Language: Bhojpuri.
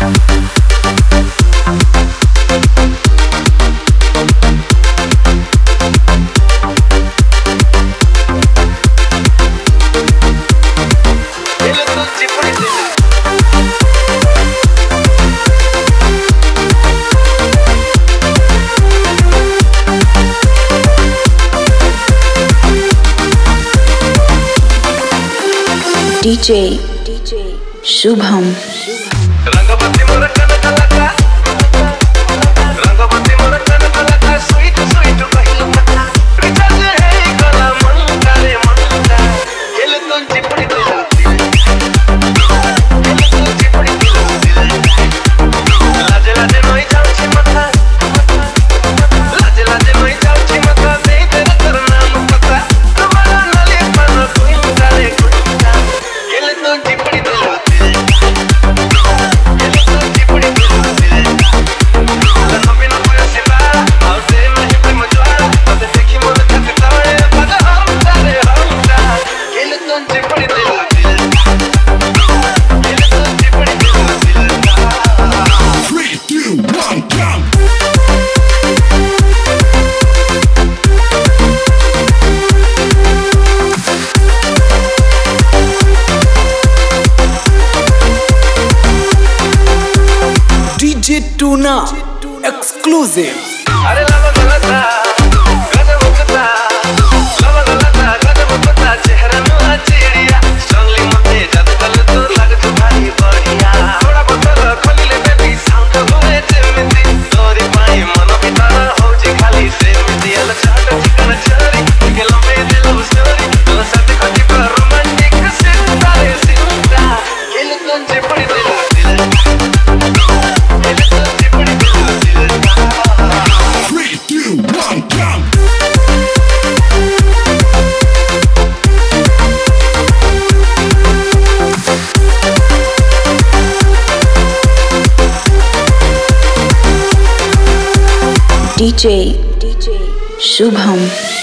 DJ Shubham. रंगवती मोर कनकलका रंगवती मोर कनकलका स्वीट स्वीट कहिलो मता रिचार्ज है गला मन करे मनता खेल तो चिपड़ी दिला खेल तो चिपड़ी दिला लाज लाज नई जाउची मता लाज लाज नई जाउची मता दे दे तोर नाम पता तुम्हारा नाले पर कोई करे कुंता खेल तो चिपड़ी दिला DJ Tuna exclusive. अरे लवा गलता गजब मुकता लवा गलता गजब मुकता चेहरा में चिड़िया जंगली मते जद कल तो लग तो भारी बढ़िया थोड़ा बोतल खोली ले बेबी साउंड होए जेमिति तोरी पाई मन भीतर होची खाली से मिति अल चाट चिकन चरी के लंबे दिल स्टोरी तो साथ खटी पर रोमांटिक सितारा सितारा खेल तो पड़ी दिल DJ Shubham.